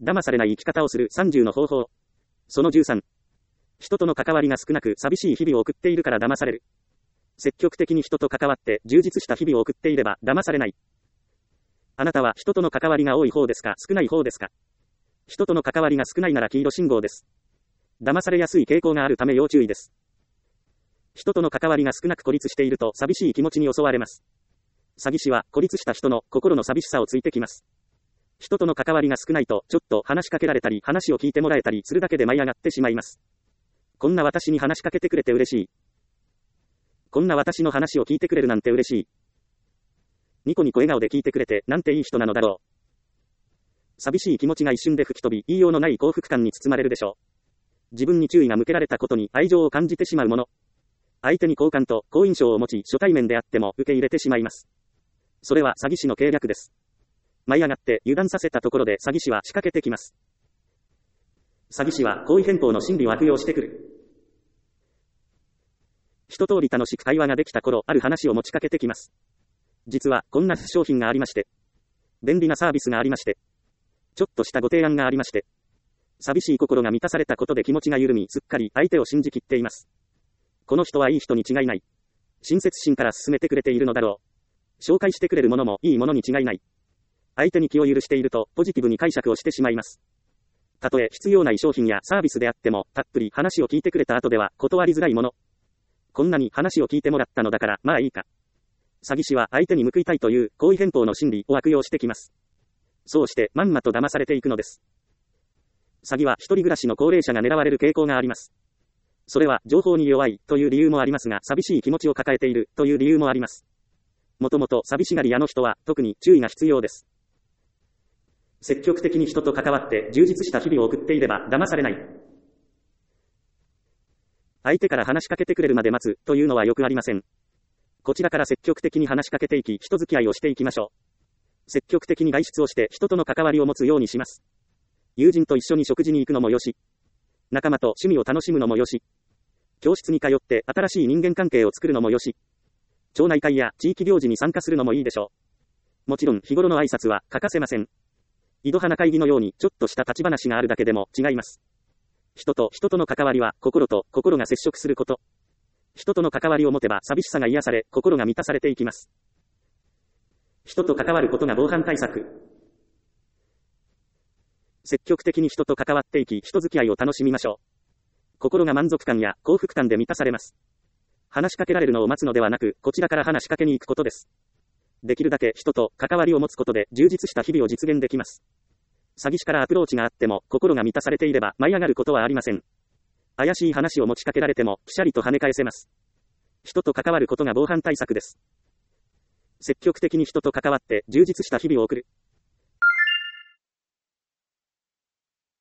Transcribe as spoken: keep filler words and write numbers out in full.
騙されない生き方をするさんじゅうの方法。そのじゅうさん。人との関わりが少なく寂しい日々を送っているから騙される。積極的に人と関わって充実した日々を送っていれば騙されない。あなたは人との関わりが多い方ですか、少ない方ですか。人との関わりが少ないなら黄色信号です。騙されやすい傾向があるため要注意です。人との関わりが少なく孤立していると寂しい気持ちに襲われます。詐欺師は孤立した人の心の寂しさをついてきます。人との関わりが少ないとちょっと話しかけられたり話を聞いてもらえたりするだけで舞い上がってしまいます。こんな私に話しかけてくれて嬉しい。こんな私の話を聞いてくれるなんて嬉しい。ニコニコ笑顔で聞いてくれてなんていい人なのだろう。寂しい気持ちが一瞬で吹き飛び、言いようのない幸福感に包まれるでしょう。自分に注意が向けられたことに愛情を感じてしまうもの。相手に好感と好印象を持ち、初対面であっても受け入れてしまいます。それは詐欺師の計略です。舞い上がって油断させたところで詐欺師は仕掛けてきます。詐欺師は好意偏方の心理を悪用してくる。一通り楽しく会話ができた頃、ある話を持ちかけてきます。実はこんな商品がありまして、便利なサービスがありまして、ちょっとしたご提案がありまして、寂しい心が満たされたことで気持ちが緩み、すっかり相手を信じきっています。この人はいい人に違いない。親切心から進めてくれているのだろう。紹介してくれるものもいいものに違いない。相手に気を許しているとポジティブに解釈をしてしまいます。たとえ必要ない商品やサービスであっても、たっぷり話を聞いてくれた後では断りづらいもの。こんなに話を聞いてもらったのだから、まあいいか。詐欺師は相手に報いたいという好意偏方の心理を悪用してきます。そうしてまんまと騙されていくのです。詐欺は一人暮らしの高齢者が狙われる傾向があります。それは情報に弱いという理由もありますが、寂しい気持ちを抱えているという理由もあります。もともと寂しがり屋の人は特に注意が必要です。積極的に人と関わって充実した日々を送っていれば騙されない。相手から話しかけてくれるまで待つというのはよくありません。こちらから積極的に話しかけていき、人付き合いをしていきましょう。積極的に外出をして人との関わりを持つようにします。友人と一緒に食事に行くのもよし、仲間と趣味を楽しむのもよし、教室に通って新しい人間関係を作るのもよし、町内会や地域行事に参加するのもいいでしょう。もちろん日頃の挨拶は欠かせません。井戸花会議のようにちょっとした立ち話があるだけでも違います。人と人との関わりは心と心が接触すること。人との関わりを持てば寂しさが癒され、心が満たされていきます。人と関わることが防犯対策。積極的に人と関わっていき、人付き合いを楽しみましょう。心が満足感や幸福感で満たされます。話しかけられるのを待つのではなく、こちらから話しかけに行くことです。できるだけ人と関わりを持つことで充実した日々を実現できます。詐欺師からアプローチがあっても、心が満たされていれば舞い上がることはありません。怪しい話を持ちかけられても、ピシャリと跳ね返せます。人と関わることが防犯対策です。積極的に人と関わって充実した日々を送る。